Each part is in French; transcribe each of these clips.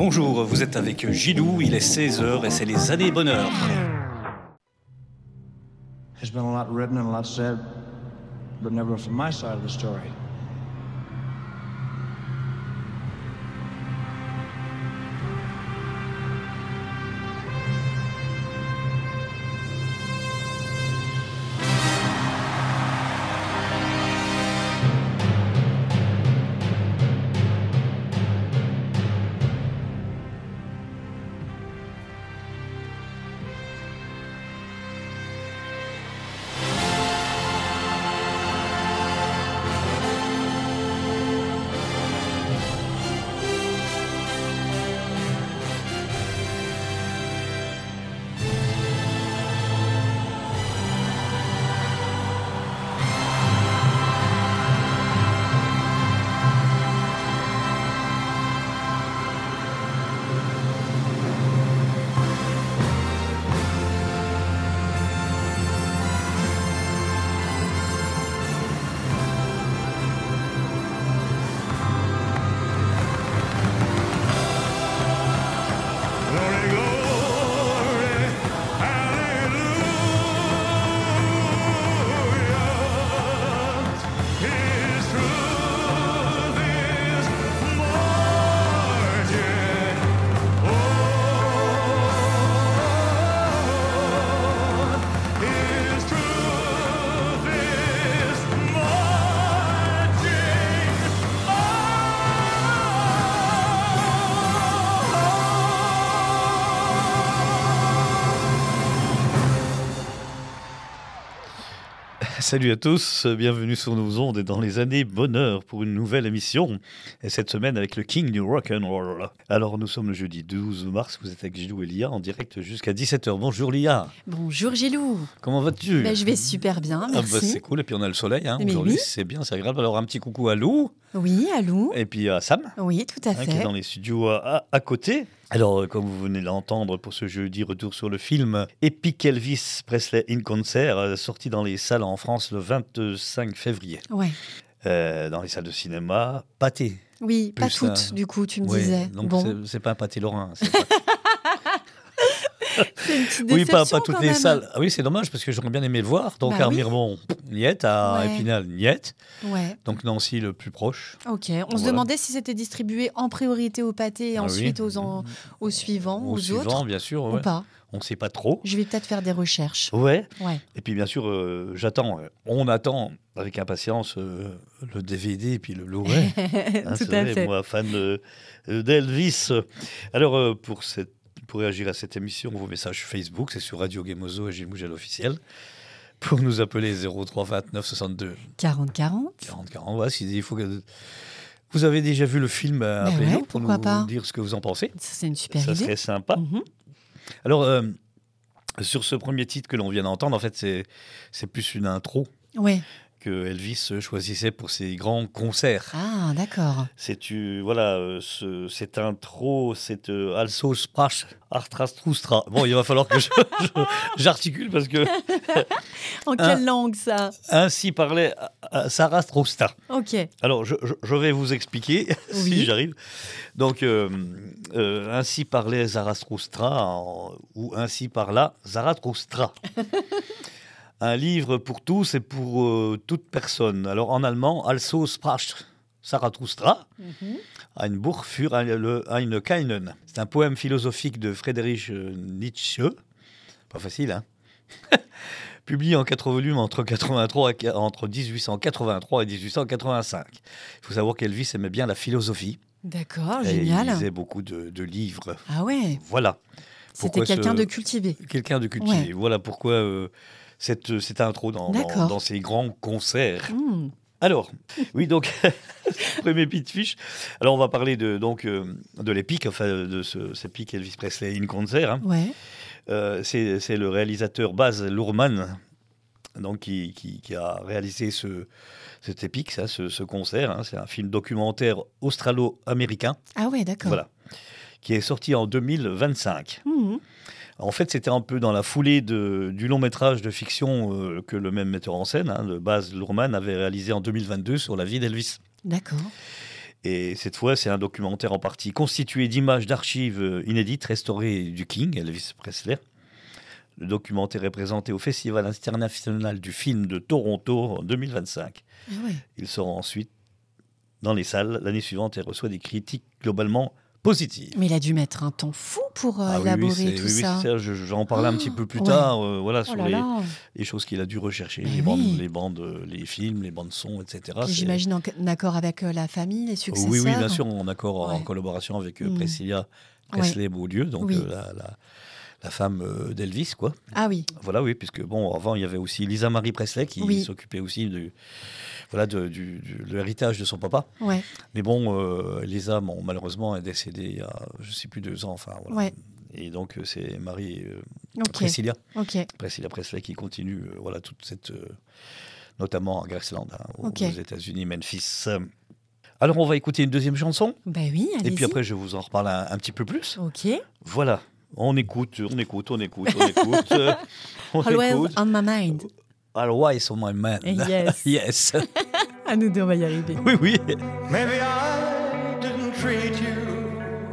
Bonjour, vous êtes avec Gilou, il est 16h et c'est les années bonheur. There's been a lot written and a lot said, but never from my side of the story. Salut à tous, bienvenue sur nos ondes et dans les années bonheur pour une nouvelle émission. Et cette semaine avec le King du Rock'n'Roll. Alors nous sommes le jeudi 12 mars, vous êtes avec Gilou et Lia en direct jusqu'à 17h. Bonjour Lia. Bonjour Gilou. Comment vas-tu ? Je vais super bien, merci. C'est cool, et puis on a le soleil Mais aujourd'hui, oui. c'est bien, c'est agréable. Alors un petit coucou à Lou. Oui, à Lou. Et puis à Sam. Oui, tout à fait. Qui est dans les studios à côté. Alors, comme vous venez de l'entendre pour ce jeudi, retour sur le film Epic Elvis Presley in Concert, sorti dans les salles en France le 25 février. Ouais. Dans les salles de cinéma, pâté. Oui, pas Plus, toutes, du coup, tu me Oui, disais. donc Bon, c'est pas un pâté lorrain. c'est une petite Oui, pas déception toutes quand les même. salles. Ah oui, c'est dommage parce que j'aurais bien aimé le voir. Donc Bah à oui. Miremont, niet. À Ouais. Épinal, niet. Ouais, Donc Nancy, le plus proche. ok. On se Voilà. demandait si c'était distribué en priorité aux pâtés et Ah oui. ensuite aux suivants, aux suivant, autres, bien sûr. ou Ouais. pas. On ne sait pas trop. Je vais peut-être faire des recherches. Ouais. Ouais. Et puis bien sûr, on attend avec impatience le DVD et puis le Blu-ray. Hein, Tout c'est à vrai, fait. moi, fan d'Elvis. Alors, pour réagir à cette émission, vos messages Facebook, c'est sur Radio Gemozo et Gilles Mougel officiel. Pour nous appeler 03 29 62 40-40. 40 40. Voilà, il faut que... Vous avez déjà vu le film, appelez-nous ouais, pour pourquoi nous pas. dire ce que vous en pensez. Ça, c'est une super Ça idée. serait sympa. Mhm. Alors, sur ce premier titre que l'on vient d'entendre, en fait, c'est plus une intro Ouais. que Elvis choisissait pour ses grands concerts. Ah, d'accord. Cette intro, cette Also sprach Arthrastrustra. Bon, il va falloir que j'articule parce que En quelle langue, ça? ainsi parlait Zarathustra. Ok. Alors, je vais vous expliquer Oui. si j'arrive. Donc, ainsi parlait Zarathustra ou ainsi parla Zarathustra. Un livre pour tous et pour toute personne. Alors, en allemand, Also sprach Zarathustra. Mhm. Ein Buch für eine Keinen. C'est un poème philosophique de Friedrich Nietzsche. Pas facile, hein. Publié en 4 volumes entre 1883 et 1885. Il faut savoir qu'Elvis aimait bien la philosophie. D'accord, Et il génial. lisait beaucoup de livres. Ah ouais, Voilà. c'était Pourquoi quelqu'un de cultivé. Quelqu'un de cultivé. Ouais. Voilà pourquoi cette intro D'accord. dans ces grands concerts. Hmm. Alors, oui, donc, premier pitch. Alors, on va parler de l'Epic, enfin, de ce Epic Elvis Presley in Concert. Hein. Ouais, C'est le réalisateur Baz Luhrmann donc, qui a réalisé cet Epic, ce concert. Hein. C'est un film documentaire australo-américain, ah ouais, d'accord. voilà, qui est sorti en 2025. Mhm. En fait, c'était un peu dans la foulée du long métrage de fiction que le même metteur en scène, de Baz Luhrmann, avait réalisé en 2022 sur la vie d'Elvis. D'accord. Et cette fois, c'est un documentaire en partie constitué d'images d'archives inédites restaurées du King, Elvis Presley. Le documentaire est présenté au Festival international du film de Toronto en 2025. Ah ouais. Il sera ensuite dans les salles l'année suivante et reçoit des critiques globalement positives. Mais il a dû mettre un temps fou pour Ah élaborer tout ça. c'est ça. J'en parlais un petit peu plus ouais. tard, voilà, Oh sur là là. les choses qu'il a dû rechercher, Mais les oui. bandes, les films, les bandes son, etc. Puis j'imagine en accord avec la famille, les successeurs. Oui, bien sûr, en accord, en Ouais. collaboration avec Mm. Priscilla Presley-Beaulieu, donc Oui. la femme d'Elvis, quoi. Ah oui. Voilà, oui, puisque bon, avant il y avait aussi Lisa Marie Presley qui Oui. s'occupait aussi de l'héritage de son papa. Ouais. Mais bon, Lisa, malheureusement, est décédée il y a, je sais plus, 2 ans. Enfin, voilà. Ouais. Et donc c'est Marie Ok. Priscilla Ok. Presley qui continue, voilà, toute cette, notamment à Graceland, Ok. aux États-Unis, Memphis. Alors on va écouter une deuxième chanson, Ben oui, allez-y. et puis après je vous en reparle un petit peu plus. Ok. Voilà, on écoute. On Always écoute. on my mind. Always on my mind. Yes. Yes. À nous deux, on va y arriver. Oui, oui. Maybe I didn't treat you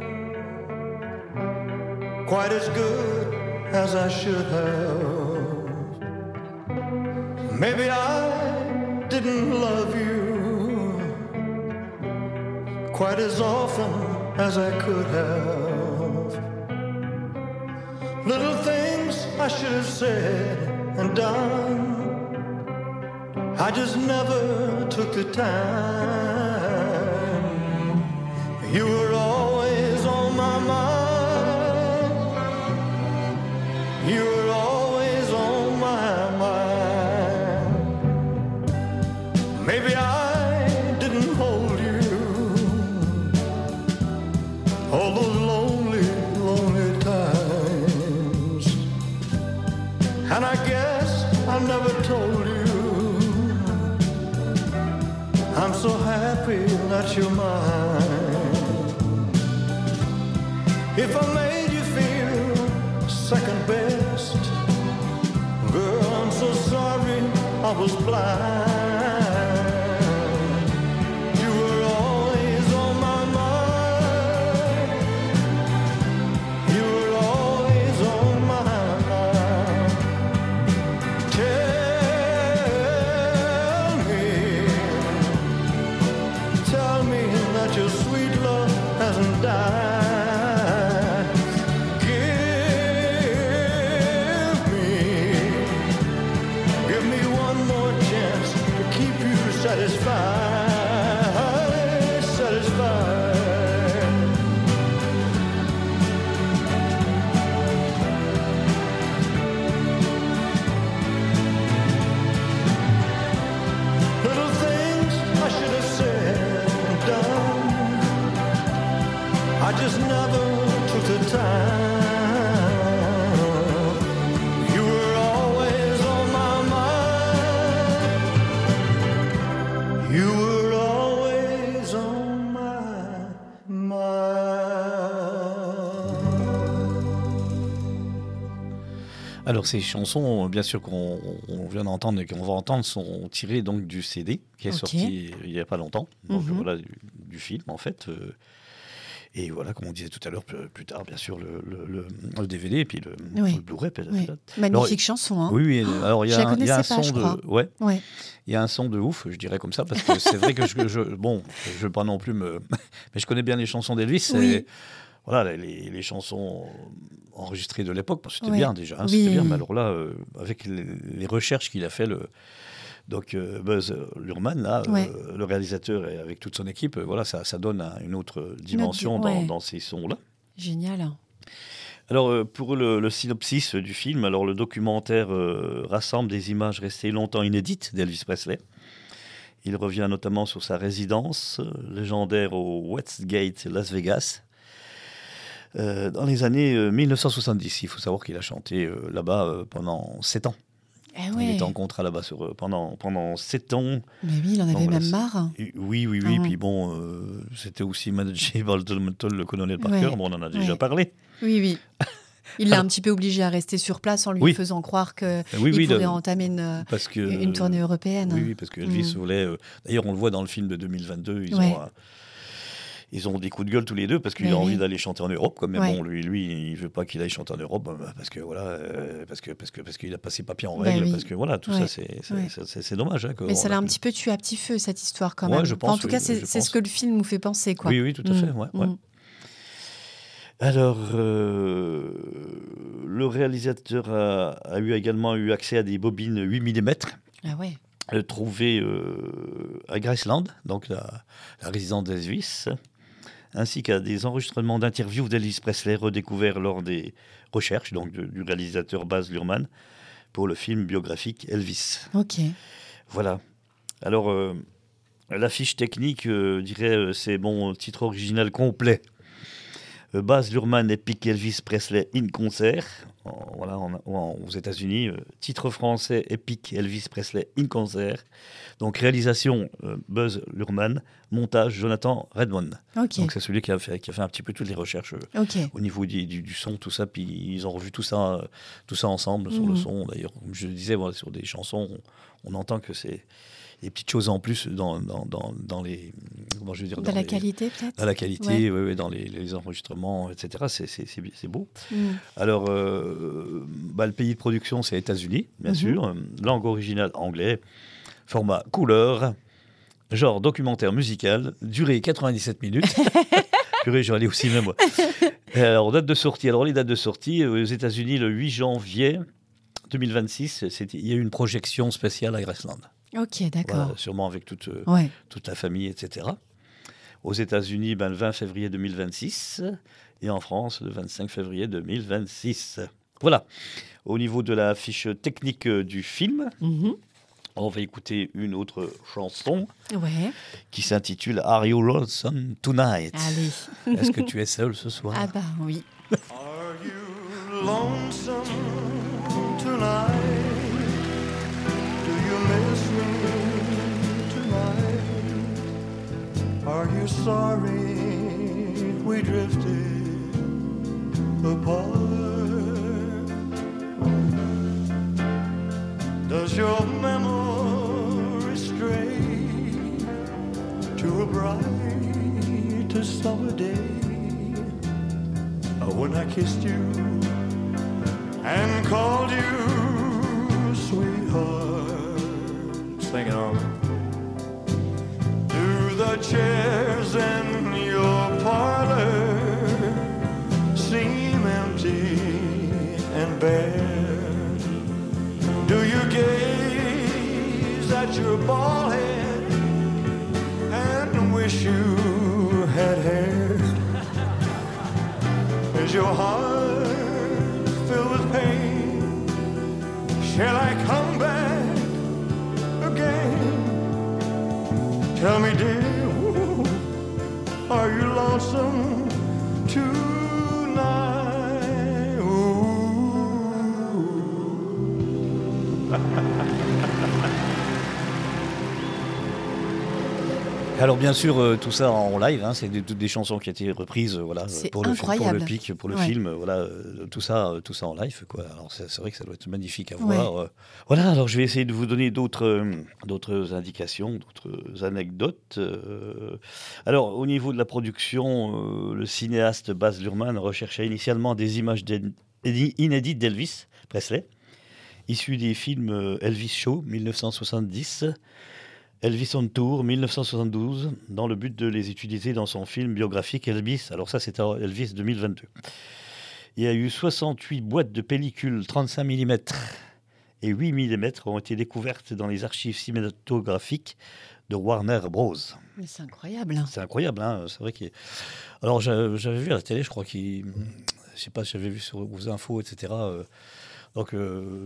quite as good as I should have. Maybe I didn't love you quite as often as I could have. Little things I should have said and done, I just never took the time. You were always on my mind. You were always on my mind. Maybe I didn't hold you all those lonely, lonely times. And I guess I never told you I'm so happy that you're mine. If I made you feel second best, girl, I'm so sorry I was blind. You were always on my mind. You were always on my mind. Tell me that your sweet love hasn't died. Give me one more chance to keep you satisfied, satisfied. Little things I should have said and done, I just never took the time. You were always on my mind. You were always on my mind. Alors ces chansons, bien sûr qu'on vient d'entendre et qu'on va entendre, sont tirées donc du CD qui est Ok. sorti il n'y a pas longtemps, donc Mhm. voilà du film en fait. Et voilà, comme on disait tout à l'heure, plus tard bien sûr le DVD et puis Oui. le Blu-ray peut-être. Ouais. Alors, Magnifique chanson, hein. oui, alors il y je la a un connaissais son pas, je crois. ouais, Ouais. il y a un son de ouf, je dirais comme ça, parce que c'est vrai que je veux pas non plus me, mais je connais bien les chansons d'Elvis. Oui. Et voilà, les chansons enregistrées de l'époque, bon, c'était Ouais. bien déjà, hein, Oui. c'était bien. Mais alors là, avec les recherches qu'il a fait, donc Buzz Luhrmann, là, Ouais. le réalisateur, et avec toute son équipe, voilà, ça donne une autre dimension ouais. dans ces sons-là. Génial. Alors, pour le synopsis du film, alors le documentaire rassemble des images restées longtemps inédites d'Elvis Presley. Il revient notamment sur sa résidence légendaire au Westgate, Las Vegas, dans les années 1970. Il faut savoir qu'il a chanté là-bas pendant 7 ans. Eh Il ouais. était en contrat là-bas pendant 7 ans. Mais oui, il en avait Donc, voilà, même marre. Et oui. Ah. Puis bon, c'était aussi managé par le colonel Parker. Ouais. Bon, on en a déjà Ouais. parlé. Oui, oui. Il l'a un petit peu obligé à rester sur place en lui Oui. faisant croire qu'il Oui, pourrait entamer parce que une tournée européenne. Oui, parce que Elvis voulait. D'ailleurs, on le voit dans le film de 2022. Ils Ouais. ont Ils ont des coups de gueule tous les deux parce qu'il Mais a envie oui. d'aller chanter en Europe. Quoi. Mais Ouais. bon, lui, il veut pas qu'il aille chanter en Europe parce que voilà, parce qu'il a pas ses papiers en Bah règle, oui. parce que voilà, tout Ouais. ça, c'est Ouais. c'est dommage. Hein, Mais ça l'a un petit peu tué à petit feu, cette histoire, quand Ouais, même. je Enfin, en pense, tout oui, cas, je c'est pense. ce que le film nous fait penser, quoi. Oui, tout à fait. Ouais, ouais. Alors, le réalisateur a également eu accès à des bobines 8 mm Ah ouais. trouvées à Graceland, donc la résidence d'Elvis, ainsi qu'à des enregistrements d'interviews d'Elvis Presley redécouverts lors des recherches donc, du réalisateur Baz Luhrmann pour le film biographique Elvis. Ok. Voilà. Alors, la fiche technique, c'est mon titre original complet. Baz Luhrmann Epic Elvis Presley in concert, aux États-Unis. Titre français Epic Elvis Presley in concert. Donc réalisation Baz Luhrmann, montage Jonathan Redmond. Ok. Donc c'est celui qui a fait un petit peu toutes les recherches Ok. au niveau du son, tout ça. Puis ils ont revu tout ça ensemble sur le son. D'ailleurs, comme je le disais, voilà, sur des chansons, on entend que c'est des petites choses en plus dans les, comment je veux dire, Dans la les- qualité, peut-être. dans la qualité, ouais, dans les enregistrements, etc. C'est beau. Alors, le pays de production, c'est les États-Unis, bien sûr. Langue originale, anglais. Format couleur. Genre documentaire musical. Durée 97 minutes. Purée, je vais aller au cinéma, moi. Alors, date de sortie. Alors, les dates de sortie, aux États-Unis, le 8 janvier 2026, il y a eu une projection spéciale à Graceland. Ok, d'accord. Voilà, sûrement avec toute la famille, etc. Aux États-Unis, le 20 février 2026 et en France, le 25 février 2026. Voilà. Au niveau de la fiche technique du film, on va écouter une autre chanson Ouais. qui s'intitule Are You Lonesome Tonight? Allez. Est-ce que tu es seul ce soir? Ah bah oui. Are you lonesome tonight? Do you miss me tonight? Are you sorry we drifted apart? Does your memory stray to a bright summer day? When I kissed you and called you sweetheart. Sing it on. Do the chairs in your parlor seem empty and bare? Do you gaze at your bald head and wish you had hair? Is your heart filled with pain? Shall I come back again? Tell me, dear, are you lonesome tonight? Alors bien sûr, tout ça en live, c'est toutes des chansons qui ont été reprises, C'est pour le incroyable. pour le Ouais. film, tout ça en live, quoi. Alors c'est vrai que ça doit être magnifique à voir. Voilà, alors je vais essayer de vous donner d'autres indications, d'autres anecdotes. Alors au niveau de la production, le cinéaste Baz Luhrmann recherchait initialement des images inédites d'Elvis Presley, issues des films Elvis Show 1970. Elvis on Tour, 1972, dans le but de les utiliser dans son film biographique Elvis. Alors ça, c'était Elvis 2022. Il y a eu 68 boîtes de pellicules 35 mm et 8 mm ont été découvertes dans les archives cinématographiques de Warner Bros. Mais c'est incroyable. C'est incroyable, hein, c'est vrai qu'il... Alors j'avais vu à la télé, je crois qu'il... Je sais pas, j'avais vu sur vos infos, etc. Donc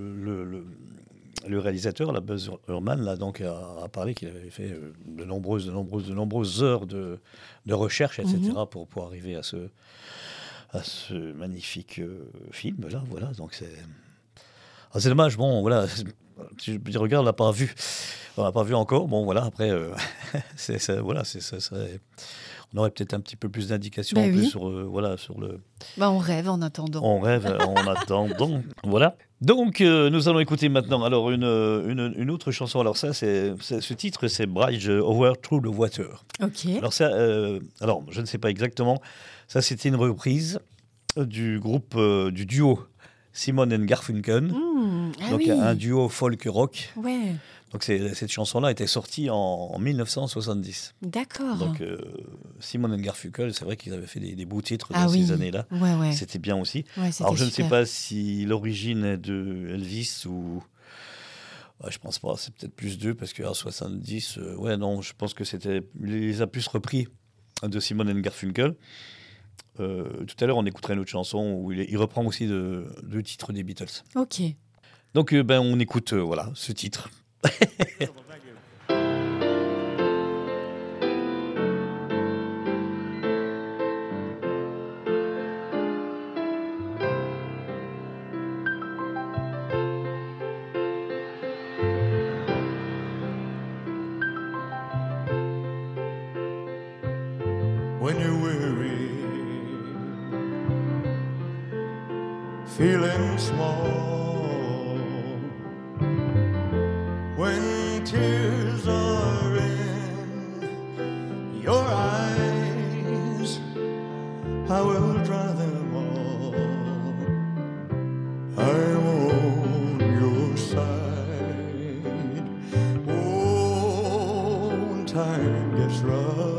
le réalisateur, la Baz Luhrmann, là, donc, a parlé qu'il avait fait de nombreuses heures de recherche, etc., pour arriver à ce magnifique film-là. Voilà, donc c'est dommage. Bon, voilà, je regarde, on l'a pas vu. On l'a pas vu encore. Bon, voilà, après, voilà, ça serait... On aurait peut-être un petit peu plus d'indications Ben en plus oui. sur, voilà, sur le... Bah, on rêve en attendant. On rêve en attendant. Voilà. Donc, nous allons écouter maintenant alors une autre chanson. Alors ça, ce titre, c'est Bridge Over Through the Water. Ok. Alors ça, alors je ne sais pas exactement. Ça, c'était une reprise du groupe, du duo Simon and Garfunkel. Ah Donc oui. un duo folk rock. Ouais, Donc cette chanson-là était sortie en 1970. d'accord. Donc Simon and Garfunkel, c'est vrai qu'ils avaient fait des beaux titres Ah dans oui. ces années-là. Ouais, ouais. C'était bien aussi. Ouais, c'était Alors je ne sais super. pas si l'origine est de Elvis ou... Ouais, je pense pas, c'est peut-être plus d'eux parce qu'en 70, ouais non, je pense que c'était... Il les a plus repris de Simon and Garfunkel. Tout à l'heure, on écouterait une autre chanson où il reprend aussi deux titres des Beatles. Ok. Donc ben, on écoute voilà, ce titre. When you're weary, feeling small, when tears are in your eyes, I will dry them all. I'm on your side. Oh, when time gets rough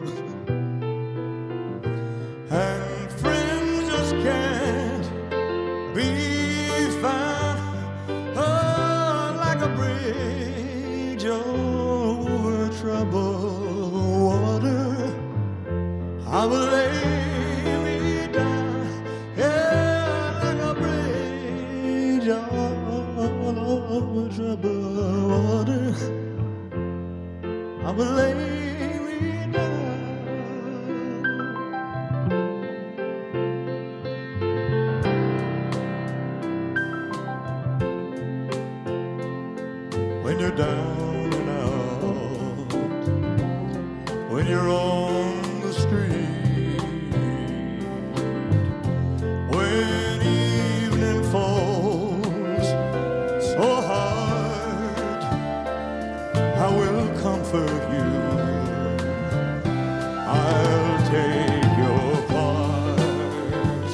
and friends just can't be found, oh, like a bridge over troubled water, I will lay me down, yeah, like a bridge over troubled water, I will lay me down. When you're down and out, when you're on the street, when evening falls so hard, I will comfort you. I'll take your part.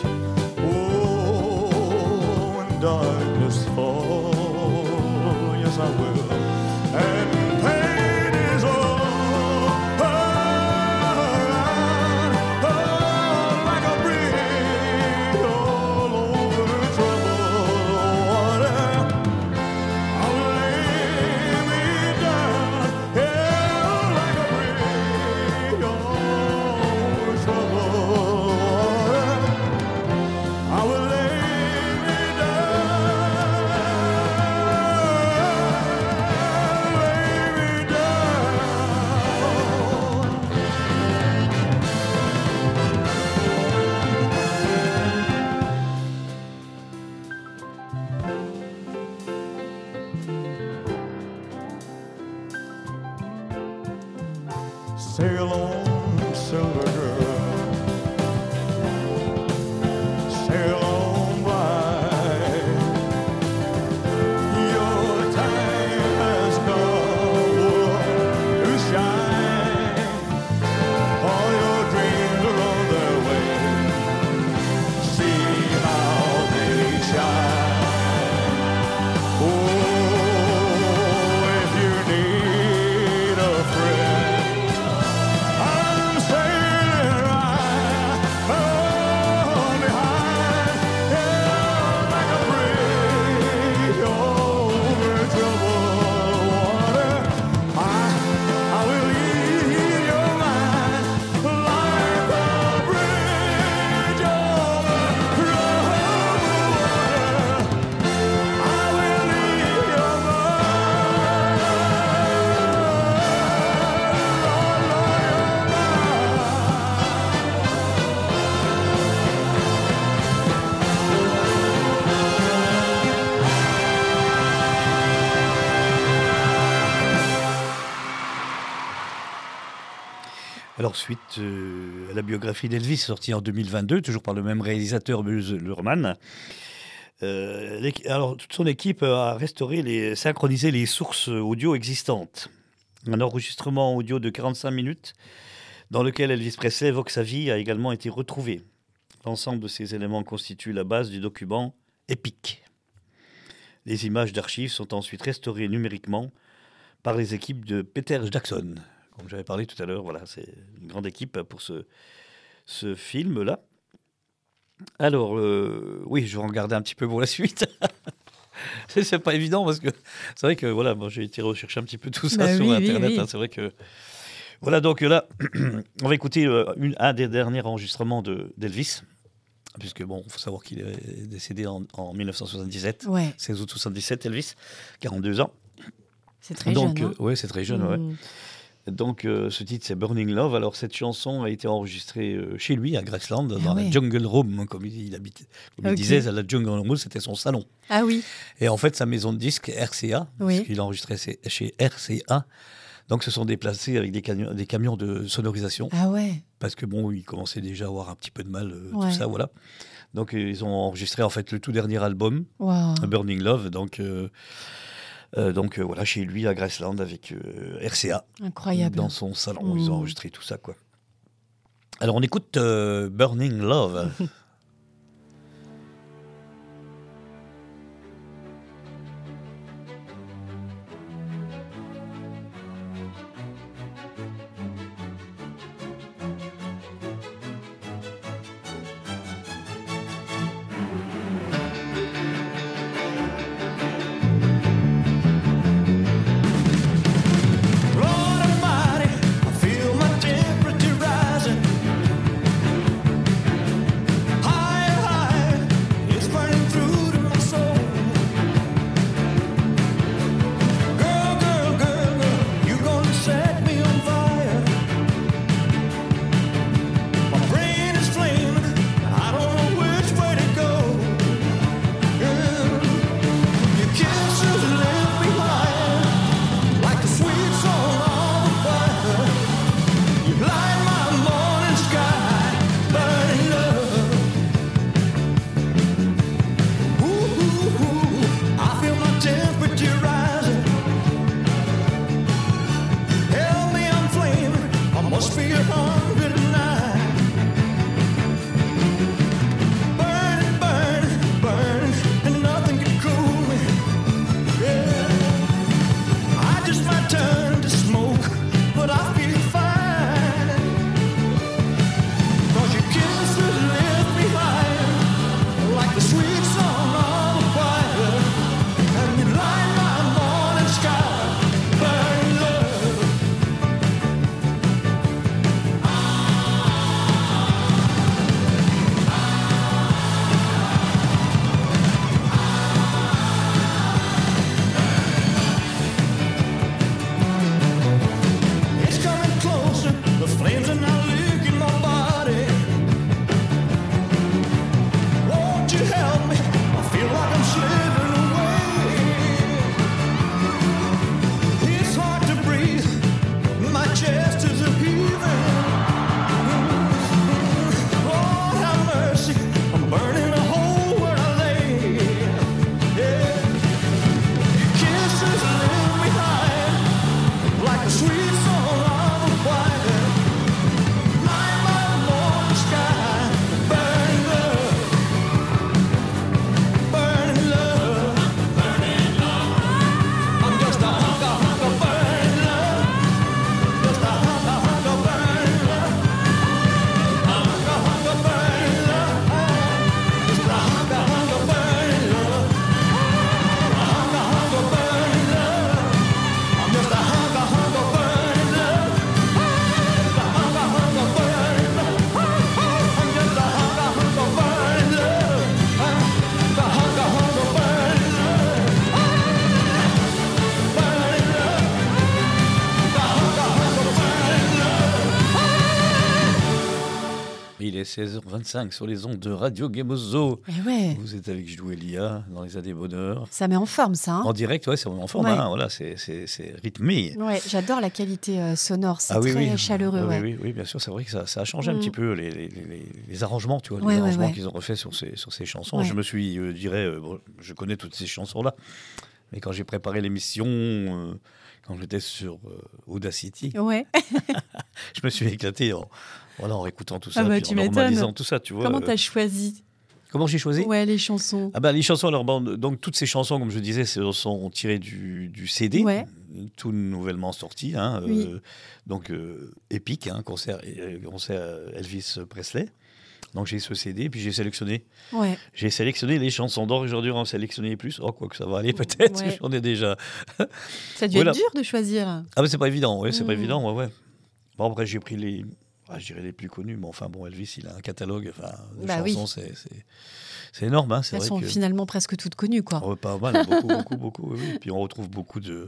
Oh, when darkness falls, yes I will. And pain is all around, oh, like a bridge all over troubled water. I will lay me down, yeah, like a bridge over troubled water. I will lay me down, lay me down. Sail on, silver girl, sail on by. Your time has come to shine. All your dreams are on their way. See how they shine. Oh, if you need a friend, Alors, suite à la biographie d'Elvis, sortie en 2022, toujours par le même réalisateur, Baz Luhrmann. Alors, toute son équipe a restauré, synchronisé les sources audio existantes. Un enregistrement audio de 45 minutes dans lequel Elvis Presley évoque sa vie a également été retrouvé. L'ensemble de ces éléments constitue la base du document épique. Les images d'archives sont ensuite restaurées numériquement par les équipes de Peter Jackson. Comme j'avais parlé tout à l'heure, voilà, c'est une grande équipe pour ce film-là. Alors, oui, je vais en regarder un petit peu pour la suite. C'est pas évident parce que c'est vrai que voilà, moi j'ai été rechercher un petit peu tout ça sur Internet. Hein, c'est vrai que voilà, donc là, on va écouter un des derniers enregistrements d'Elvis, puisque bon, il faut savoir qu'il est décédé en 1977, 16 août 1977, Elvis, 42 ans. C'est très jeune. Hein. Oui, c'est très jeune. Ouais. Donc, ce titre, c'est Burning Love. Alors, cette chanson a été enregistrée chez lui, à Graceland, dans la Jungle Room, comme il habitait. Comme il disait, la Jungle Room, c'était son salon. Ah oui. Et en fait, sa maison de disques, RCA, parce qu'il enregistrait chez RCA, donc se sont déplacés avec des camions de sonorisation. Ah ouais. Parce que bon, ils commençaient déjà à avoir un petit peu de mal, tout ça, voilà. Donc, ils ont enregistré, en fait, le tout dernier album, Burning Love, donc voilà, chez lui à Graceland avec RCA. Incroyable. Dans son salon, ils ont enregistré tout ça, quoi. Alors on écoute Burning Love. Feel my temperature rising. est 16h25 sur les ondes de Radio Gemozo. Et ouais, Vous êtes avec Jidou Elia dans les années bonheur. ça met en forme, ça. Hein. En direct, ouais, c'est en forme, Ouais. hein, voilà, c'est rythmé. Ouais, j'adore la qualité sonore, c'est Ah oui, très oui. chaleureux. Ah ouais. oui, bien sûr, c'est vrai que ça a changé un petit peu les arrangements, tu vois, Ouais, les ouais, arrangements ouais. qu'ils ont refait sur ces chansons. Ouais. Je me suis, bon, je connais toutes ces chansons-là, mais quand j'ai préparé l'émission, quand j'étais sur Audacity, Ouais. je me suis éclaté en réécoutant tout ça, Ah bah, puis tu en m'étonnes. normalisant tout ça, tu vois. Comment t'as choisi Comment j'ai choisi Ouais, les chansons. Ah ben, les chansons, alors, bon, donc toutes ces chansons, comme je disais, sont tirées du CD, Ouais. tout nouvellement sorti, hein, Oui. donc épique, hein, concert Elvis Presley. Donc j'ai ce CD, puis j'ai sélectionné. Ouais. J'ai sélectionné les chansons d'or, et j'aurais dû en sélectionner plus. Oh, quoi que ça va aller peut-être, Ouais. j'en ai déjà. Ça a dû Voilà. être dur de choisir. Ah ben c'est pas évident, ouais, c'est pas Mm. évident, ouais. Bon, après j'ai pris je dirais les plus connus, mais enfin bon, Elvis, il a un catalogue de Bah oui. chansons, c'est énorme, hein, c'est Elles vrai sont que... finalement presque toutes connues, quoi. Oh, pas mal, beaucoup, oui. Puis on retrouve beaucoup de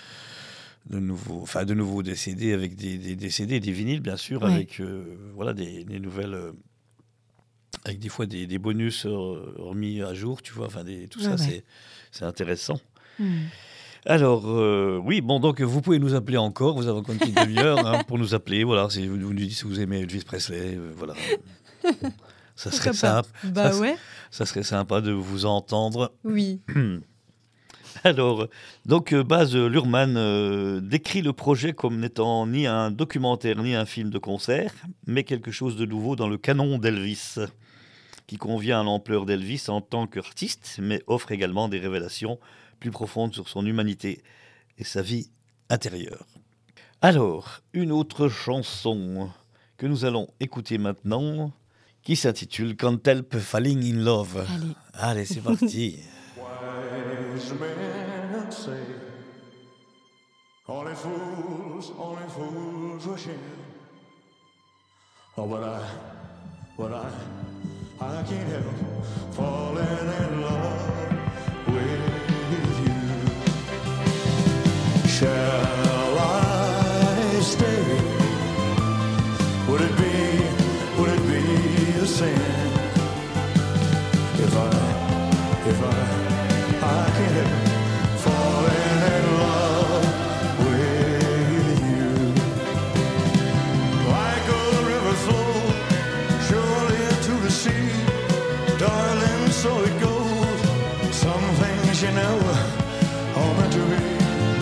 nouveaux des CD avec des CD, des vinyles, bien sûr, Ouais. avec voilà, des nouvelles... avec des fois des bonus remis à jour, tu vois, enfin, tout ça, Ouais. c'est intéressant. Hmm. Alors, oui, bon, donc vous pouvez nous appeler encore, vous avez encore une petite demi-heure hein, pour nous appeler, voilà, si vous nous dites si vous aimez Elvis Presley, voilà. Ça serait Pourquoi pas sympa. Bah ouais. Ça serait sympa de vous entendre. Oui. Alors, donc Baz Luhrmann décrit le projet comme n'étant ni un documentaire ni un film de concert, mais quelque chose de nouveau dans le canon d'Elvis, qui convient à l'ampleur d'Elvis en tant qu'artiste, mais offre également des révélations plus profondes sur son humanité et sa vie intérieure. Alors, une autre chanson que nous allons écouter maintenant, qui s'intitule Can't Help Falling in Love. Allez. Allez, c'est parti. Wise men say only fools rush in. Oh, but I can't help falling in love with you. Shall I stay? Would it be a sin if I can't help falling in love with you? Like a river flows surely into the sea, darling, so it goes. Some things you never are meant to be.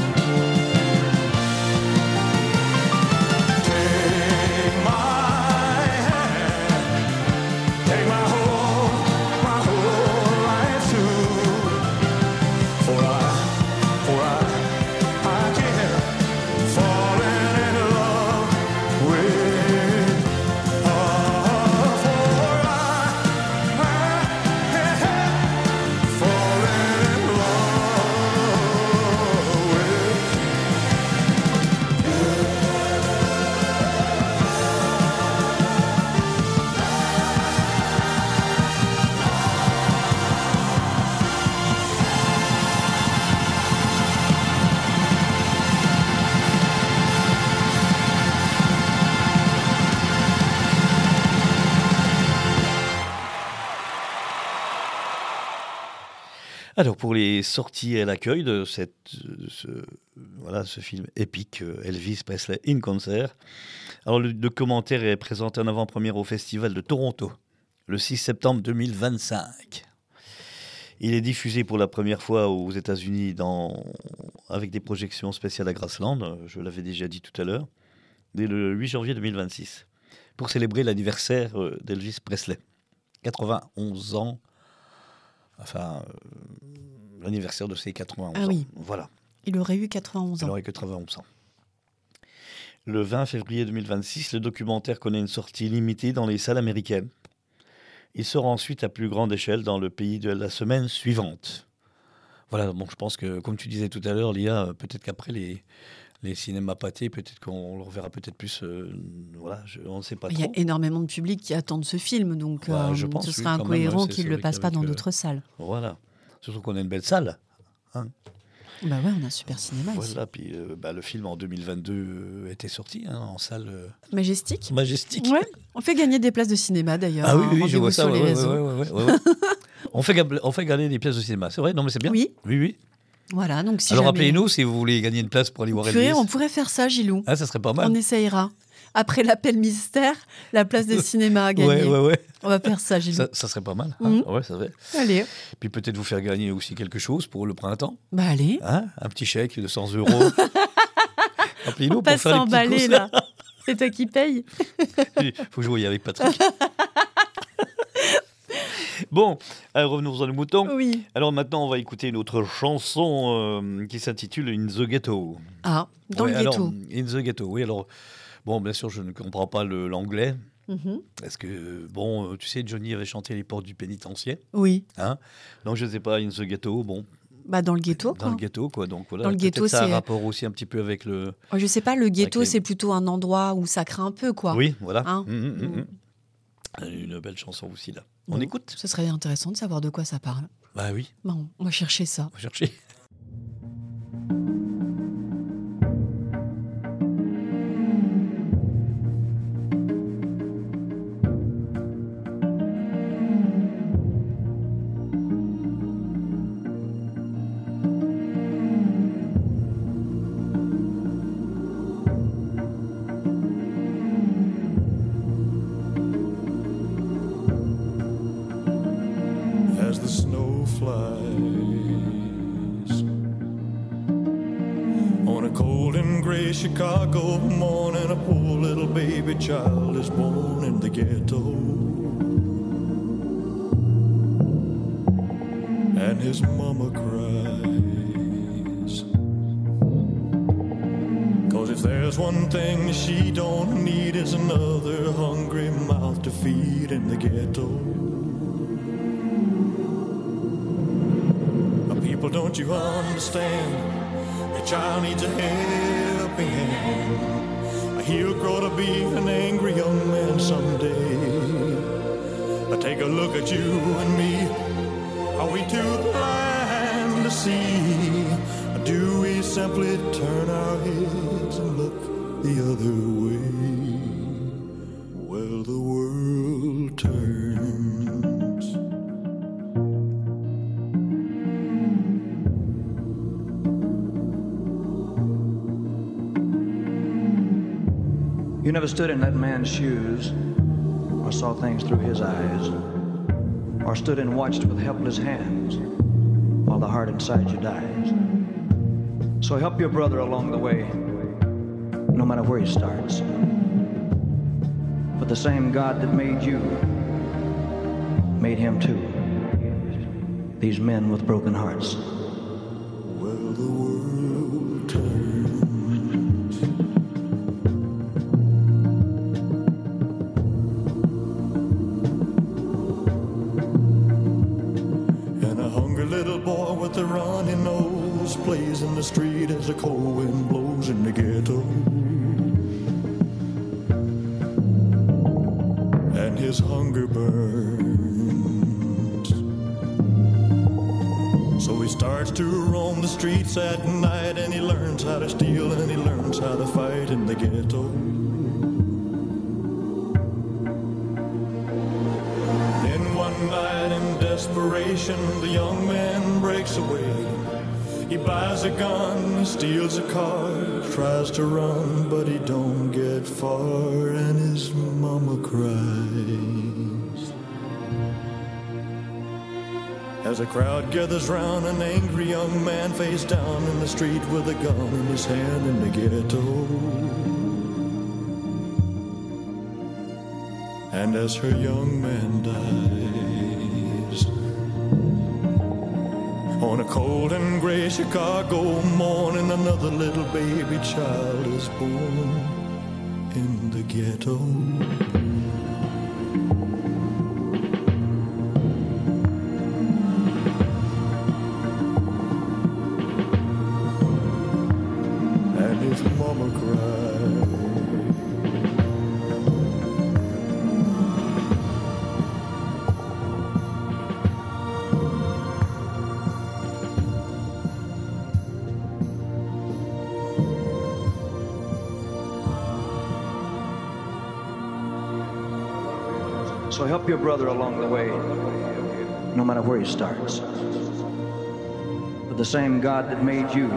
Take my hand, take my whole life too. For I can't help falling in love with. For I can't help falling in love with. Alors, pour les sorties et l'accueil de ce film épique, Elvis Presley in Concert, alors le documentaire est présenté en avant-première au Festival de Toronto, le 6 septembre 2025. Il est diffusé pour la première fois aux États-Unis avec des projections spéciales à Graceland, je l'avais déjà dit tout à l'heure, dès le 8 janvier 2026, pour célébrer l'anniversaire d'Elvis Presley. 91 ans, enfin, l'anniversaire de ses 91 Ah ans. oui. Voilà, Il aurait eu 91 il ans. aurait que 91 ans. Le 20 février 2026, le documentaire connaît une sortie limitée dans les salles américaines. Il sera ensuite à plus grande échelle dans le pays de la semaine suivante. Voilà, bon, je pense que, comme tu disais tout à l'heure, Lia, peut-être qu'après les cinémas pâtés, peut-être qu'on le reverra peut-être plus. Voilà, on ne sait pas Il y a trop. énormément de public qui attendent ce film, donc Ouais, je pense, ce oui, serait quand même, incohérent ouais, c'est qu'il ne le vrai passe pas qu'avec dans le- d'autres salles. Voilà. Surtout qu'on a une belle salle. Hein. Bah ouais, on a un super cinéma ici. Voilà, puis le film en 2022 était sorti en salle Majestic. Majestic. Ouais, on fait gagner des places de cinéma d'ailleurs. Ah oui, hein, oui, je rendez-vous vois ça. sur les ouais, réseaux. ouais. On fait gagner des pièces de cinéma, c'est vrai? Non, mais c'est bien. Oui. Oui. Voilà, donc si Alors jamais... appelez-nous si vous voulez gagner une place pour aller voir Purée, Elvis. on pourrait faire ça, Gilou. Ah, ça serait pas mal. On essayera. Après l'appel mystère, la place des cinémas à gagner. Ouais. On va faire ça, Gilou. Ça serait pas mal. Mhm. Ouais, ça serait. Allez. Puis peut-être vous faire gagner aussi quelque chose pour le printemps. Bah allez. Hein, un petit chèque de 100 €. Appelez-nous On passe pour faire les petits s'emballer courses. là. C'est toi qui paye. Faut jouer avec Patrick. Bon, alors revenons à nos moutons. Oui. Alors maintenant, on va écouter une autre chanson qui s'intitule In the Ghetto. Ah, dans Ouais, le alors, ghetto. In the Ghetto, oui. Alors, bon, bien sûr, je ne comprends pas l'anglais. Mhm. Parce que, bon, tu sais, Johnny avait chanté Les portes du pénitencier. Oui. Hein, donc, je ne sais pas, In the Ghetto, bon. Bah dans le ghetto, Dans quoi. le ghetto, quoi. Donc, voilà. Dans le Peut-être ghetto, ça a un c'est- rapport aussi un petit peu avec le. Je sais pas, le ghetto, Avec les- c'est plutôt un endroit où ça craint un peu, quoi. Oui, voilà. Hein Une belle chanson aussi, là. On Bon, écoute? Ce serait intéressant de savoir de quoi ça parle. Bah oui, Bon, on va chercher ça. on va chercher. As the snow flies on a cold and gray Chicago morning, a poor little baby child is born in the ghetto, and his mama cries, 'cause if there's one thing she don't need is another hungry mouth to feed in the ghetto. People, don't you understand? A child needs a helping hand. He'll grow to be an angry young man someday. Take a look at you and me. Are we too blind to see? Do we simply turn our heads and look the other way? Well, the world turns. You never stood in that man's shoes, or saw things through his eyes, or stood and watched with helpless hands while the heart inside you dies. So help your brother along the way, no matter where he starts. But the same God that made you made him too. These men with broken hearts. Well, the world turns. And a hungry little boy with a runny nose plays in the street as the cold wind blows in the ghetto. And his hunger burns. So he starts to roam the streets at night, and he learns how to steal and he learns how to fight in the ghetto. Then one night in desperation, the young man breaks away. He buys a gun, steals a car, tries to run, but he don't get far, and his mama cries. As a crowd gathers round, an angry young man face down in the street with a gun in his hand in the ghetto. And as her young man dies, on a cold and gray Chicago morning, another little baby child is born in the ghetto. And his mama cried. So help your brother along the way, no matter where he starts. But the same God that made you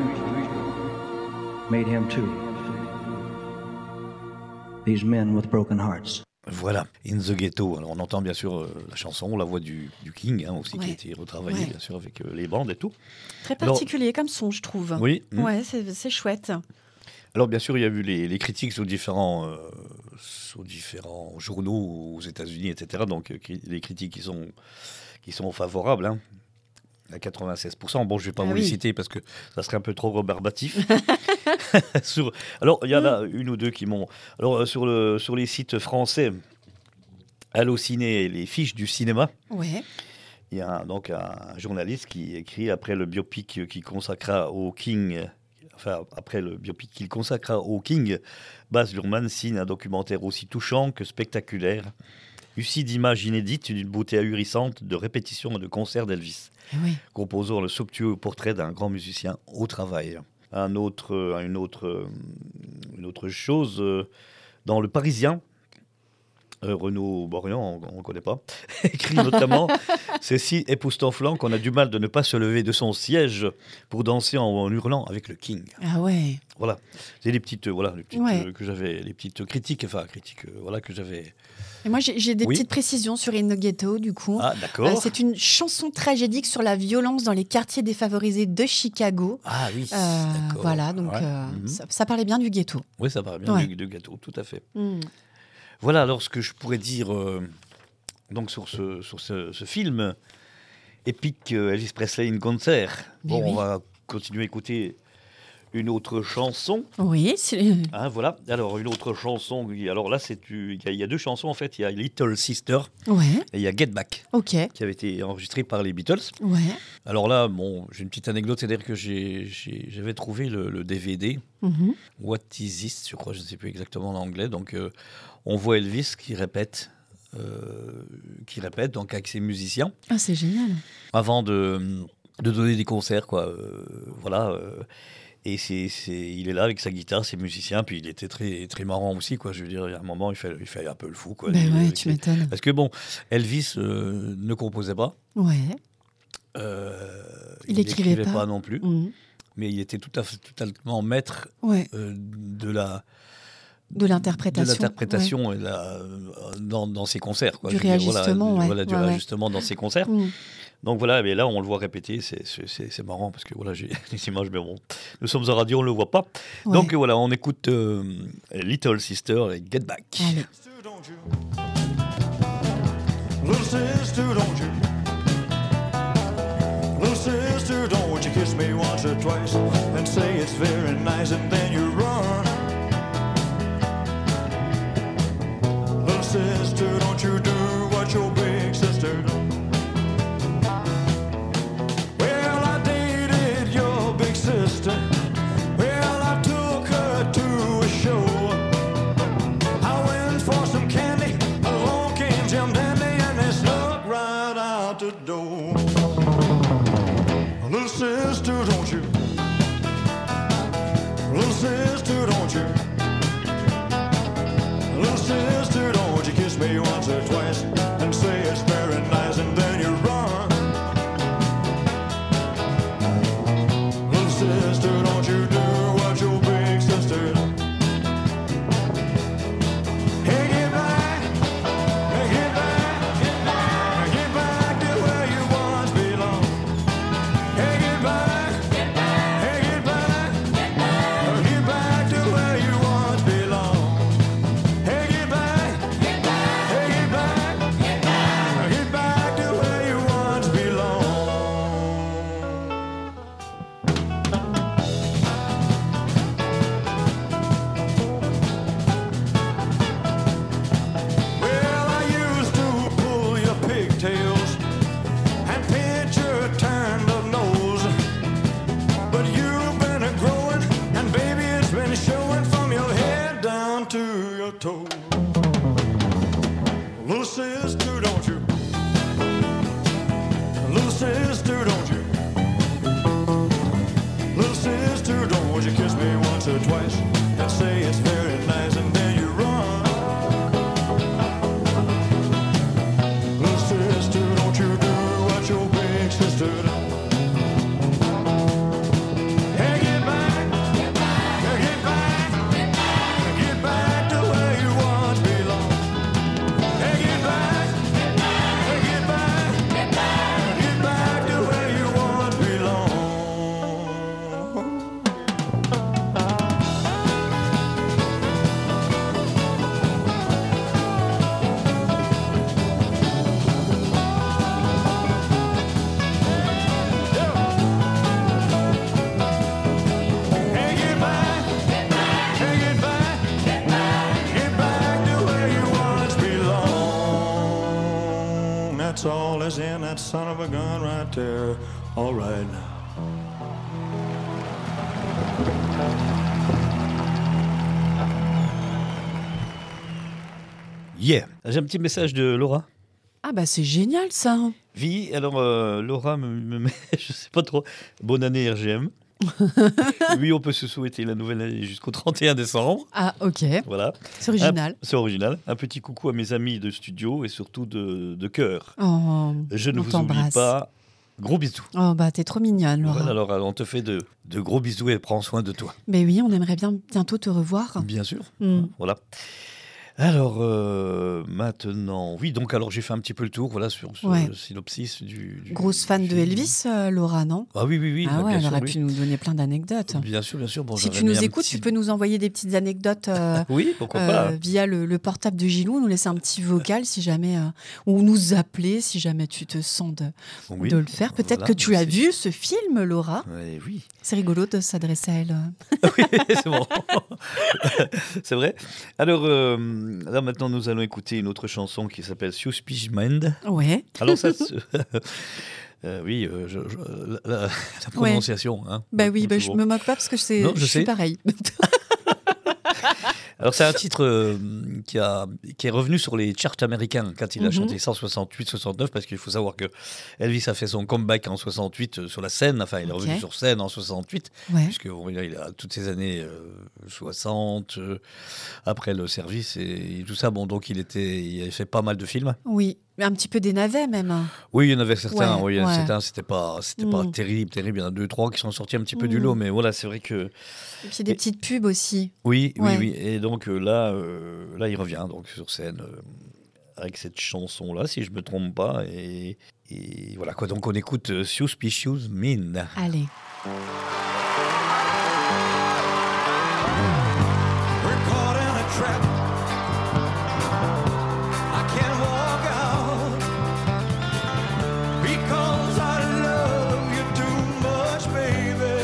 made him too. These men with broken hearts. Voilà, In the Ghetto. Alors on entend bien sûr la chanson, la voix du King aussi, qui a été retravaillée bien sûr avec les bandes et tout. Très particulier comme son, je trouve. Oui. Ouais, c'est chouette. Alors bien sûr, il y a eu les critiques sur différents journaux aux États-Unis, etc. Donc les critiques qui sont favorables. Hein. À 96%. Bon, je ne vais pas vous les citer parce que ça serait un peu trop rébarbatif. Alors, il y en a une ou deux qui m'ont... Alors, sur les sites français, Allociné, les fiches du cinéma, il y a donc un journaliste qui écrit après le biopic qu'il consacra au King... Enfin, après le biopic qu'il consacra au King, Baz Luhrmann signe un documentaire aussi touchant que spectaculaire, ussi d'images inédites d'une beauté ahurissante, de répétitions et de concerts d'Elvis. Composant le somptueux portrait d'un grand musicien au travail. Une autre chose, dans Le Parisien, Renaud Borian, on ne connaît pas, écrit notamment « C'est si époustouflant qu'on a du mal de ne pas se lever de son siège pour danser en hurlant avec le King. » Ah ouais. Voilà, c'est les petites que j'avais, les petites critiques, que j'avais... Et moi, j'ai des petites précisions sur In the Ghetto, du coup. Ah, d'accord. C'est une chanson tragédique sur la violence dans les quartiers défavorisés de Chicago. Ah oui, d'accord. Voilà, donc ça parlait bien du ghetto. Oui, ça parlait bien du ghetto, tout à fait. Voilà, alors ce que je pourrais dire donc sur ce film épique, Elvis Presley in concert. Bon, on va continuer à écouter une autre chanson. Oui. Hein, voilà. Alors, une autre chanson. Alors là, il y a deux chansons, en fait. Il y a Little Sister et il y a Get Back, qui avait été enregistré par les Beatles. Alors là, bon, j'ai une petite anecdote. C'est-à-dire que j'avais trouvé le DVD. What is this, je crois, je ne sais plus exactement l'anglais. Donc, on voit Elvis qui répète donc avec ses musiciens. Ah, c'est génial. Avant de donner des concerts, quoi. Voilà. Et il est là avec sa guitare, ses musiciens, puis il était très, très marrant aussi, quoi. Je veux dire, il y a un moment, il fait un peu le fou, quoi. Tu m'étonnes. Parce que bon, Elvis ne composait pas. Il n'écrivait pas non plus. Mais il était totalement maître de l'interprétation et dans ses concerts, quoi. Du réajustement, du réajustement dans ses concerts. Donc voilà, mais là on le voit répéter, c'est marrant parce que voilà, j'ai les images, mais bon, nous sommes en radio, on ne le voit pas. Donc voilà, on écoute Little Sister et Get Back. Allez. Little sister, don't you? Little sister, don't you kiss me once or twice and say it's very nice and then you run. Little sister, don't you do what your big sister does? Well, I took her to a show. I went for some candy. Along came Jim Dandy, and they snuck right out the door. Little sister, don't you? Little sister, don't you? Little sister, don't you kiss me once or twice and say it's very nice, and then you run. Sister, don't you do what your big sister does? Hey, get back, hey, get back, get back to where you once belonged. Hey, get back, hey, get back, get back to where you once belonged. Hey, get back, hey, get back, get back to where you once belonged. Tails and pinch your turned up nose, but you've been a growing, and baby it's been showing from your head down to your toes. Little sister, don't you? Little sister, don't you? Little sister, don't you kiss me once or twice and say it's very nice, and then you run. that son of a gun right there. All right now. Yeah. J'ai un petit message de Laura. Ah bah c'est génial ça. Vie, alors Laura me met, je sais pas trop, bonne année RGM. Oui, on peut se souhaiter la nouvelle année jusqu'au 31 décembre. Ah ok, Voilà. c'est original. C'est original. Un petit coucou à mes amis de studio et surtout de cœur. Oh, Je ne on vous oublie t'embrasse. pas. Gros bisous. Oh bah t'es trop mignonne Laura. Voilà, alors on te fait de gros bisous et prends soin de toi. Mais oui, on aimerait bien bientôt te revoir. Bien sûr. Mm. Voilà. Alors maintenant, oui, donc alors j'ai fait un petit peu le tour, voilà, sur ce Ouais. synopsis du Grosse fan de film. Elvis, Laura, non? Ah oui, oui, oui. Ah bah, ouais, bien elle sûr, aurait oui. pu nous donner plein d'anecdotes. Bien sûr, bien sûr. Bon, Si j'aurais tu mis nous un écoutes, petit- tu peux nous envoyer des petites anecdotes Oui, pourquoi pas. via le portable de Gilou, nous laisser un petit vocal si jamais, ou nous appeler si jamais tu te sens Oui. de le faire. Peut-être Voilà, que tu as merci. vu ce film, Laura. Ouais, oui. C'est rigolo de s'adresser à elle. Oui, c'est bon. C'est vrai. Alors, là maintenant, nous allons écouter une autre chanson qui s'appelle Suspicious Mind. Ouais. Alors ça, oui, la prononciation. Hein, Bah oui, bah, je toujours. me moque pas parce que Non, je je suis sais. pareil. Alors c'est un titre qui est revenu sur les charts américains quand il a Mhm. chanté ça en 68-69, parce qu'il faut savoir que Elvis a fait son comeback en 68 sur la scène, enfin il est revenu Ok. sur scène en 68, Ouais. puisque bon, il a toutes ces années 60, après le service et tout ça, bon donc il avait fait pas mal de films. Oui, mais un petit peu des navets même. Oui, il y en avait certains, Ouais, oui, il y en a ouais. certains, c'était pas Mm. terrible, il y en a 2-3 qui sont sortis un petit peu du Mm. lot, mais voilà, c'est vrai que Et puis des petites pubs aussi. oui, Ouais. oui. Et donc là, il revient donc sur scène avec cette chanson-là, si je me trompe pas. Et voilà quoi. Donc on écoute Suspicious Mind. Allez. We're caught in a trap. I can't walk out because I love you too much, baby.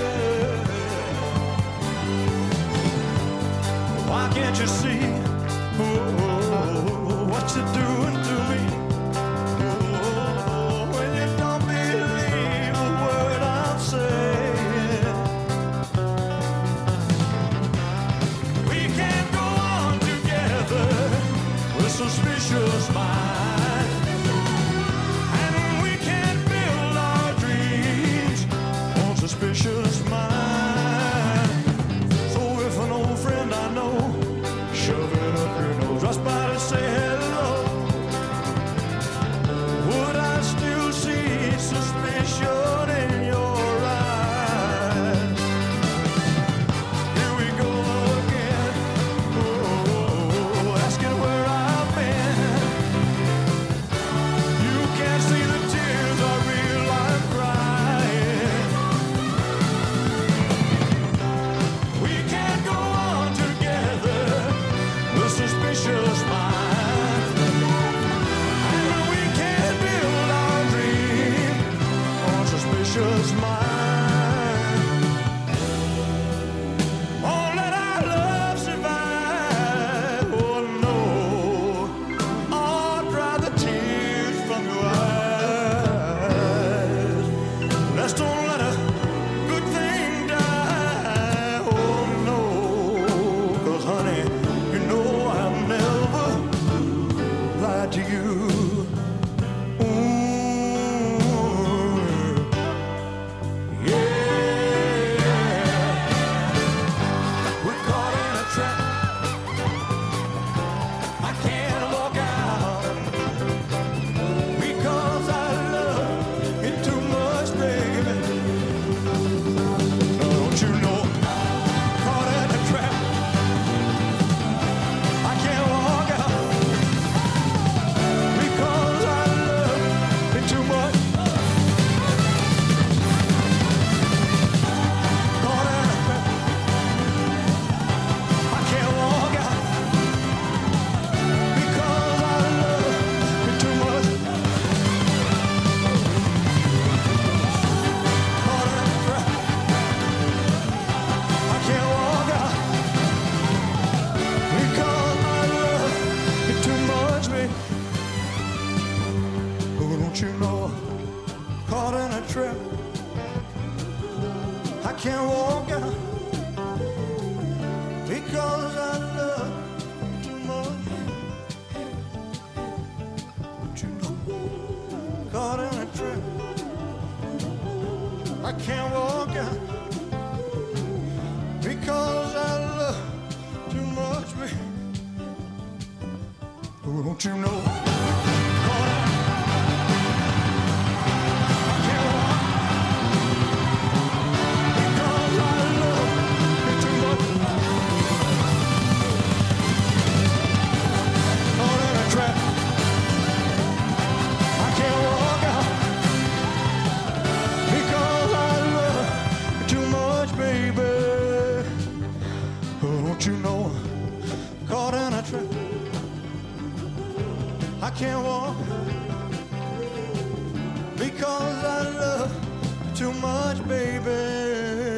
Why can't you see what you're doing to me? When you don't believe a word I'm saying. Don't you know? Caught out. I can't walk because I love you too much. Caught in a trap. I can't walk out because I love you too much, baby. Oh, don't you know? Caught in a trap. I can't walk because I love you too much, baby.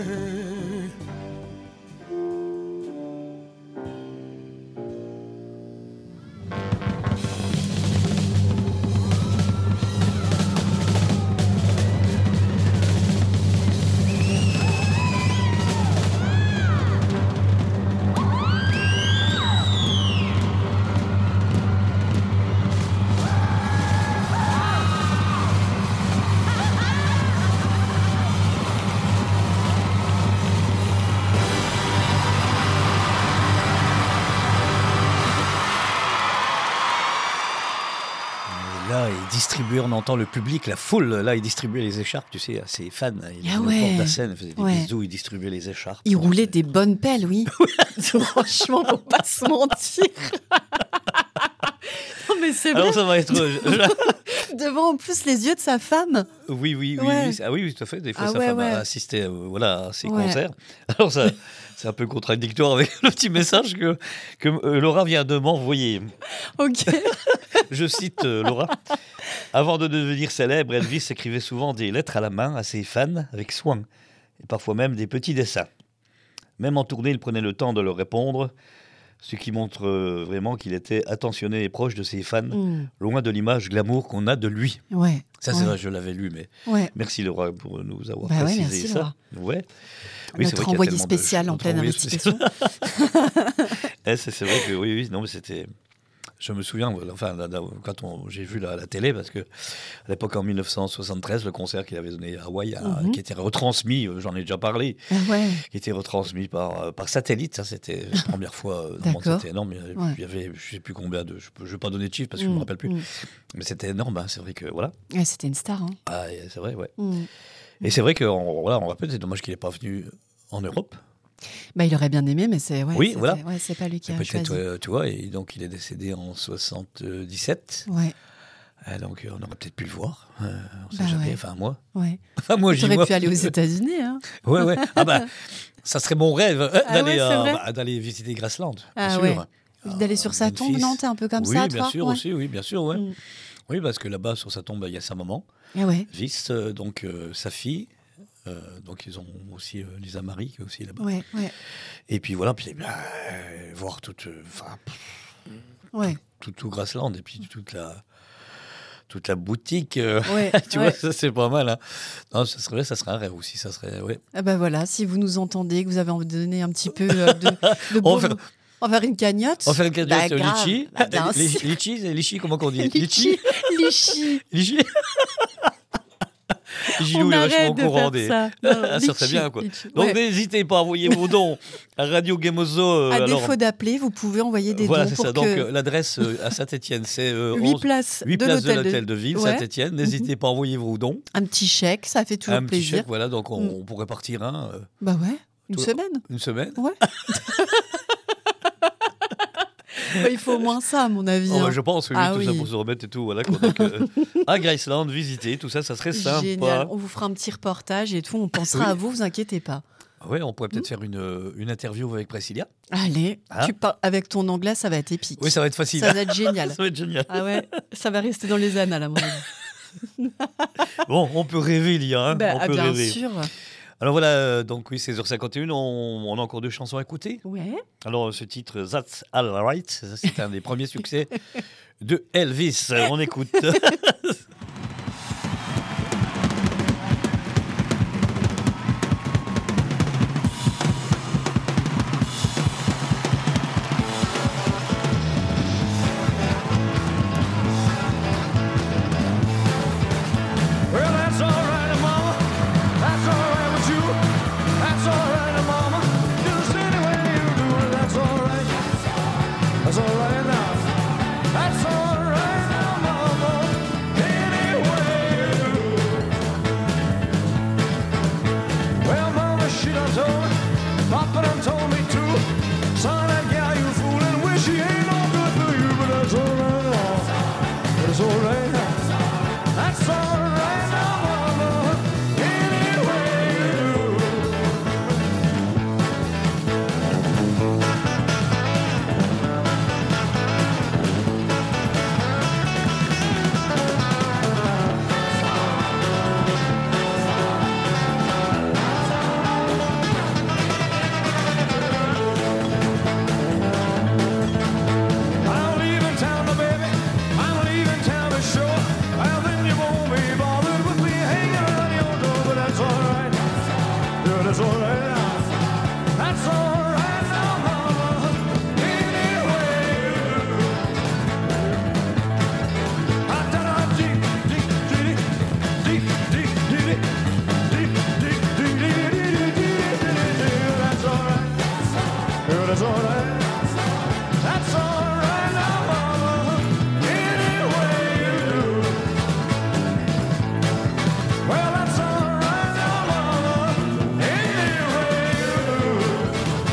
Là, il distribuait, on entend le public, la foule, là, il distribuait les écharpes, tu sais, à ses fans. Il Ah était au ouais. bord de la scène, il faisait des Ouais. bisous, il distribuait les écharpes. Il roulait des bonnes pelles, oui. Franchement, faut pas se mentir. Non, mais c'est vrai. Alors, ça va être... Devant en plus les yeux de sa femme. Oui, oui, Ouais. oui. Ah oui, oui, tout à fait. Des fois, Ah sa ouais, femme ouais. a assisté voilà, à ses Ouais. concerts. Alors, ça, c'est un peu contradictoire avec le petit message que Laura vient de m'envoyer. Ok. Je cite Laura. Avant de devenir célèbre, Elvis écrivait souvent des lettres à la main à ses fans avec soin, et parfois même des petits dessins. Même en tournée, il prenait le temps de leur répondre, ce qui montre vraiment qu'il était attentionné et proche de ses fans, Mm. loin de l'image glamour qu'on a de lui. Ouais. Ça, c'est ouais. vrai, je l'avais lu, mais Ouais. merci Laura pour nous avoir Bah ouais, précisé merci, ça. Laura. Ouais. c'est Notre vrai qu'il y a envoyé tellement spécial en notre pleine envoyé investigation. c'est vrai que oui, non, mais c'était. Je me souviens, enfin, quand j'ai vu la télé, parce que à l'époque, en 1973, le concert qu'il avait donné à Hawaï, qui était retransmis, j'en ai déjà parlé, Ah ouais. qui était retransmis par satellite. Ça, c'était la première fois. Dans le monde, D'accord. c'était énorme. Il y avait, je ne sais plus combien de. Je ne vais pas donner de chiffres parce que je ne me rappelle plus. Mais c'était énorme. Hein, c'est vrai que voilà. Ouais, c'était une star. Hein. Ah, c'est vrai, ouais. Mm. Et c'est vrai qu'on rappelle, c'est dommage qu'il n'est pas venu en Europe. Bah, il aurait bien aimé, mais c'est ouais, Oui, c'était- voilà. ouais, c'est pas lui qui a Peut-être, choisi. tu vois, et donc il est décédé en 77. Ouais, Donc on aurait peut-être pu le voir. On ne sait Bah jamais. ouais. Enfin, moi. ouais. Enfin, moi, j'y T'aurais vois. pu aller aux États-Unis. Hein. Ouais, ouais. Ah bah, ça serait mon rêve Ah ouais, c'est vrai. d'aller visiter Graceland. Ah bien ouais. sûr. D'aller sur sa tombe, Memphis. non? T'es un peu comme Oui, ça, bien toi? sûr Ouais. aussi, oui, bien sûr, ouais. Mm. Oui, parce que là-bas, sur sa tombe, il y a sa maman, Ah ouais. Vis, donc sa fille. Donc ils ont aussi Lisa Marie qui est aussi là-bas. Ouais, ouais, Et puis voilà, puis voir ouais. tout Graceland et puis toute la boutique. Ouais, Tu ouais. vois, ça c'est pas mal. Hein. Non, ça serait un rêve aussi. Ça serait, ouais. Ah bah voilà, si vous nous entendez, que vous avez envie de donner un petit peu de On baume, va on va faire une cagnotte. On va faire une cagnotte Bah, grave. litchi. Bah, bien sûr. Litchi, comment qu'on dit? Litchi. Litchi. Litchi. Gilou On est vachement arrête au de courant faire des. ça. Ça serait Litchi, bien, quoi. litchi. Donc Ouais. n'hésitez pas à envoyer vos dons à Radio Gemozo. À défaut d'appeler, vous pouvez envoyer des voilà, dons c'est pour ça. Donc que l'adresse à Saint-Étienne, c'est 8 places 8 de places de l'hôtel l'hôtel de ville, Ouais. Saint-Étienne. N'hésitez pas à envoyer vos dons. Un petit chèque, ça fait toujours Un petit plaisir. chèque, voilà. Donc on pourrait partir Bah ouais, une Tout- semaine. une semaine. Ouais. Bah, il faut au moins ça, à mon avis. Oh, bah, hein. je pense, oui, Ah tout ça oui. pour se remettre et tout. Voilà, quoi. Donc, à Graceland, visiter, tout ça, ça serait sympa. Génial. On vous fera un petit reportage et tout. On pensera Oui. à vous, vous inquiétez pas. Ouais, on pourrait peut-être faire une interview avec Priscilla. Allez, Hein tu parles avec ton anglais, ça va être épique. Oui, ça va être facile. Ça va être génial. Ça va être génial. Ah ouais, ça va rester dans les annales, à mon avis. Bon, on peut rêver, Lia. Hein. Bah, on ah, peut bien rêver. sûr. Alors voilà, donc oui, 16h51, on a encore 2 chansons à écouter. Ouais. Alors ce titre, That's All Right, ça, c'est un des premiers succès de Elvis. On écoute. Well, that's all right, Mama. That's all right with you. That's all right, Mama. Just any way you do it, that's all right. That's all right now. That's all right. That's all right. That's all right now, mama. Any way you do. Well, that's all right now, mama. Any way you do.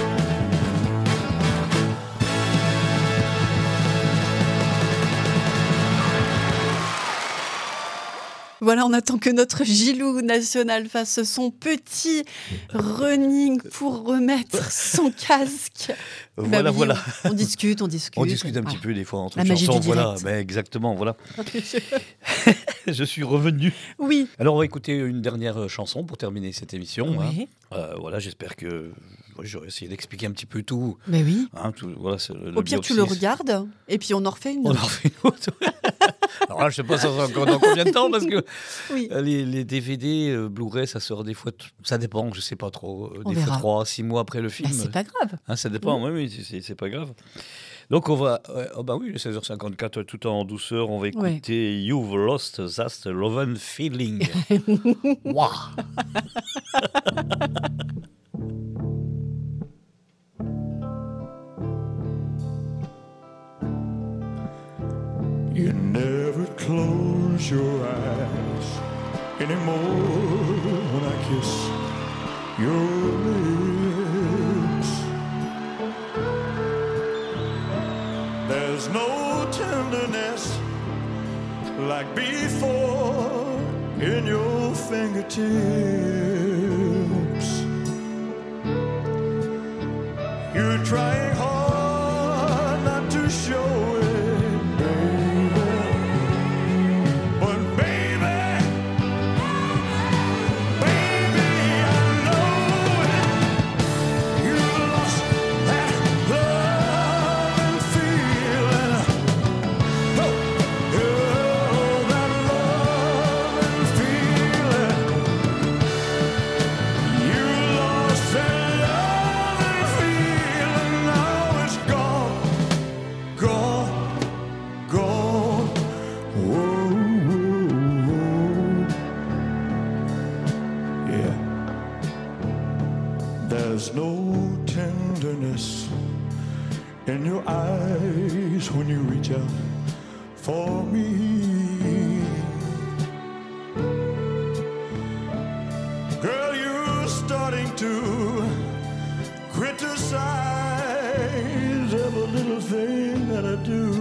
Voilà, on attend que notre Gilou national fasse son petit running pour remettre son casque. Voilà, Bah oui, voilà. On discute. On discute un petit peu des fois entre La magie chansons. du Voilà, direct. mais exactement, voilà. Je suis revenu. Oui. Alors, on va écouter une dernière chanson pour terminer cette émission. Oui. Voilà, j'espère que j'aurais essayé d'expliquer un petit peu tout. Mais oui. Hein, tout voilà, Au pire, tu le regardes et puis on en refait une. On en refait une autre. Alors là, je sais pas ça sera encore dans combien de temps parce que Oui. les DVD, Blu-ray, ça sort des fois, ça dépend, je sais pas trop, On des verra. fois 3-6 mois après le Bah, film. c'est pas grave. Hein, ça dépend, oui, c'est pas grave. Donc on va, oh bah oui, il est 16h54, tout en douceur, on va écouter You've Lost That Lovin' Feeling. Waouh. You never close your eyes anymore when I kiss your lips. There's no tenderness like before in your fingertips. You're trying hard not to show it, baby. But baby, I know it. You lost that love and feeling. Oh, that love and feeling. You lost that love and feeling. Now it's gone, gone, gone. Whoa, whoa, whoa. Yeah. There's no tenderness in your eyes when you reach out for me. Girl, you're starting to criticize every little thing that I do.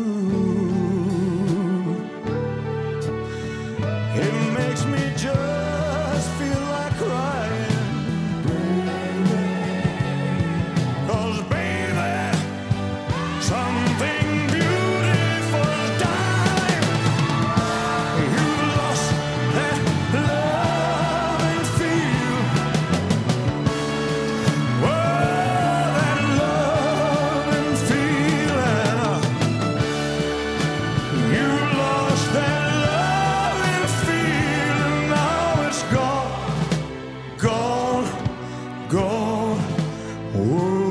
It makes me just feel like crying, baby. 'Cause baby, something beautiful is dying. You lost that love and feel. Oh, that love and feeling. You lost that love and feeling. Now it's gone, gone, gone. Whoa.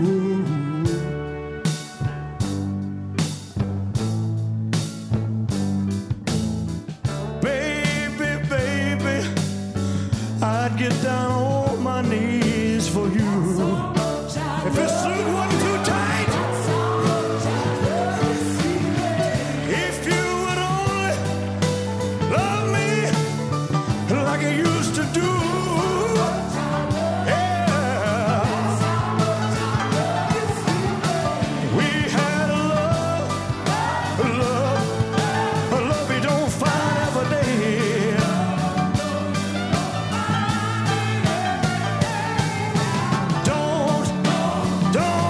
Baby, baby, I'd get down on my knees for you. If this suit wasn't too tight, if you would only love me like you used to do. Yeah. We had a love we don't find every day. Don't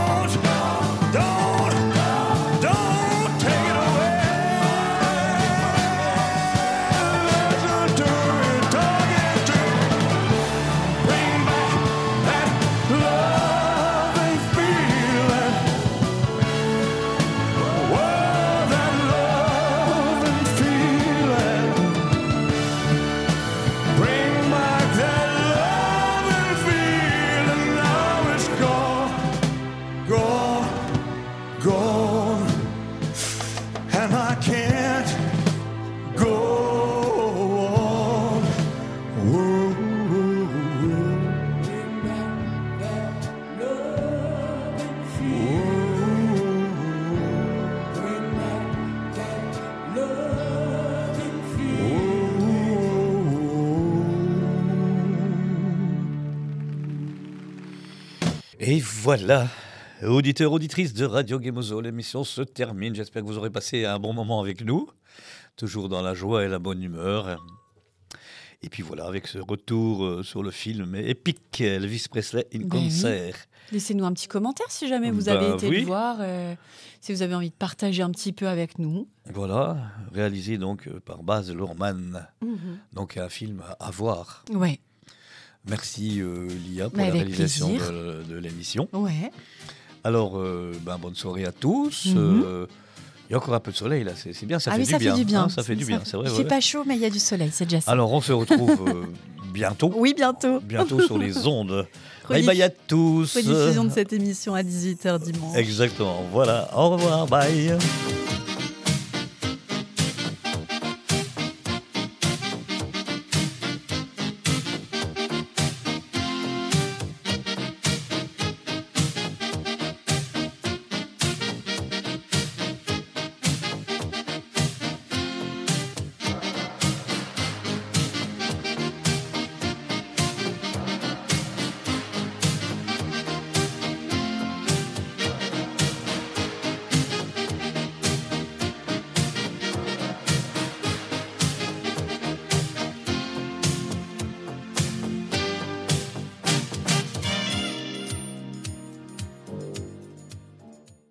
Et voilà, auditeurs, auditrices de Radio Gemozo, l'émission se termine. J'espère que vous aurez passé un bon moment avec nous, toujours dans la joie et la bonne humeur. Et puis voilà, avec ce retour sur le film épique, Elvis Presley in concert. Oui. Laissez-nous un petit commentaire si jamais vous avez été le voir, si vous avez envie de partager un petit peu avec nous. Voilà, réalisé donc par Baz Luhrmann. Donc un film à voir. Ouais. Merci Lia pour la réalisation de l'émission. Ouais. Alors, bonne soirée à tous. Il y a encore un peu de soleil là, c'est bien, ça fait du bien. Ça fait du bien, c'est vrai. Il fait pas chaud, mais il y a du soleil, c'est déjà ça. Alors, on se retrouve bientôt. Oui, bientôt. Bientôt sur les ondes. Bye bye à tous. Rediffusion de cette émission à 18h dimanche. Exactement, voilà. Au revoir, bye.